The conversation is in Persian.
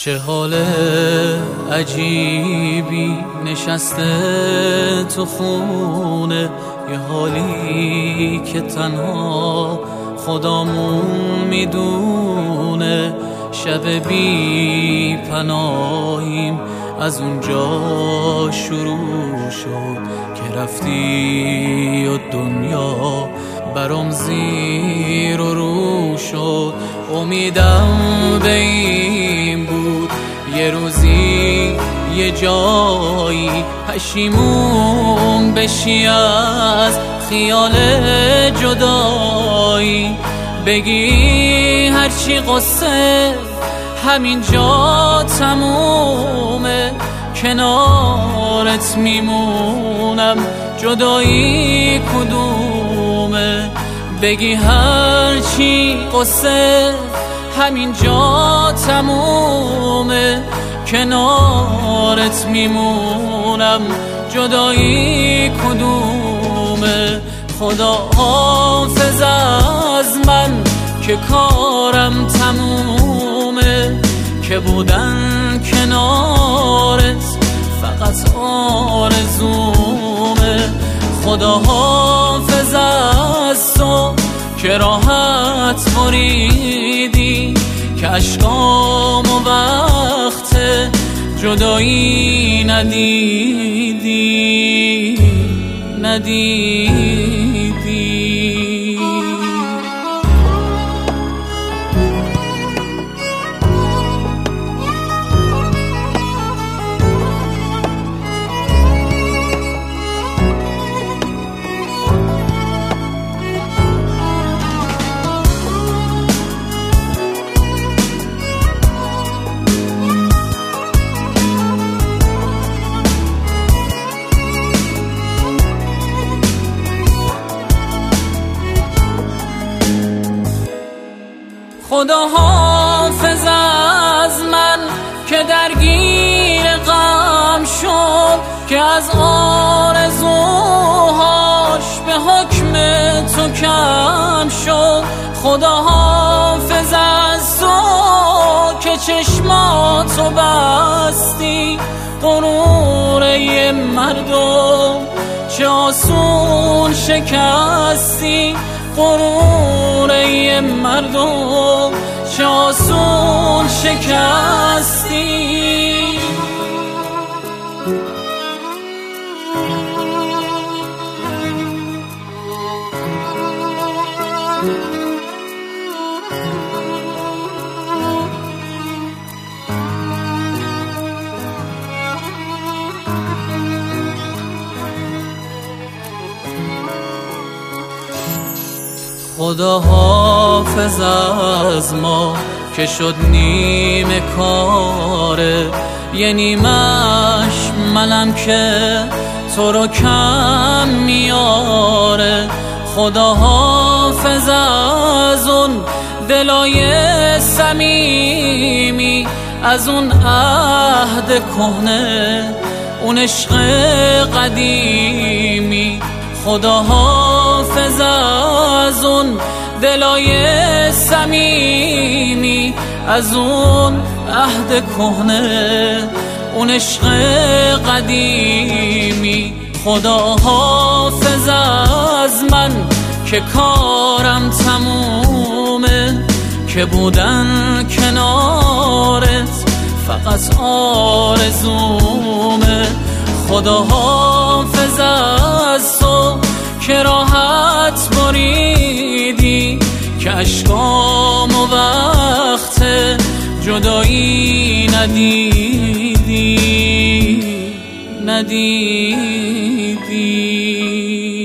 چه حال عجیبی نشسته تو خونه، یه حالی که تنها خدامون میدونه. شب بی پناهیم از اونجا شروع شد که رفتی و دنیا برام زیر و رو شد. امیدم به این بود یه روزی یه جایی پشیمون بشی از خیال جدایی، بگی هرچی قصه همینجا تمومه، کنارت میمونم جدایی کدومه. بگی هرچی قصه همینجا تمومه، کنارت میمونم جدایی کدومه. خدا حافظ از من که کارم تمومه، که بودن کنارت فقط آرزومه. خدا حافظ از تو که راحت بریدی، که اشکام و وقت جدایی ندیدی. خدا حافظ از من که درگیر غم شد، که از آرزوهاش به حکم تو کم شد. خدا حافظ از تو که چشماتو بستی، غرور یه مردم چه آسون شکستی. غرور یه مردم چه آسون شکستی. خدا حافظ از ما که شد نیمه کاره، یه نیمش منم که تو رو کم میاره. خدا حافظ از اون دلای صمیمی، از اون عهد کهنه، اون عشق قدیمی. خدا حافظ از اون دلای صمیمی، از اون عهد کهنه، اون عشق قدیمی. خدا حافظ از من که کارم تمومه، که بودن کنارت فقط آرزومه. خدا حافظ از تو که راحت بریدی، که اشکام و وقت جدایی ندیدی.